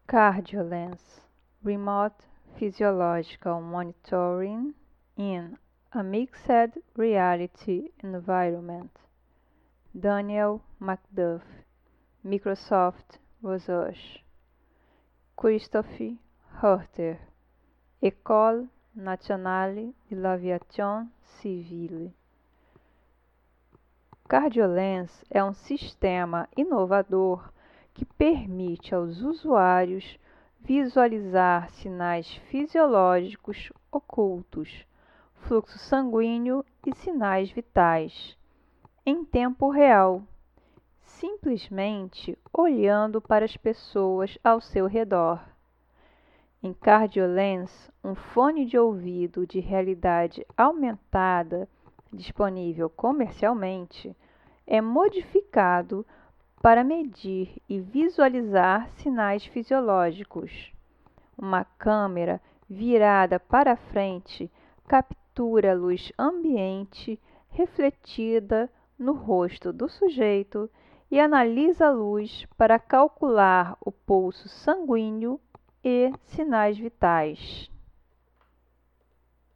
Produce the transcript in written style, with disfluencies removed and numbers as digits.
Cardiolens Remote Physiological Monitoring in a Mixed Reality Environment. Daniel McDuff, Microsoft Research. Christophe Hurter, École Nationale de l'Aviation Civile. Cardiolens é um sistema inovador que permite aos usuários visualizar sinais fisiológicos ocultos, fluxo sanguíneo e sinais vitais, em tempo real, simplesmente olhando para as pessoas ao seu redor. Em Cardiolens, um fone de ouvido de realidade aumentada, disponível comercialmente, é modificado para medir e visualizar sinais fisiológicos. Uma câmera virada para frente captura a luz ambiente refletida no rosto do sujeito e analisa a luz para calcular o pulso sanguíneo e sinais vitais.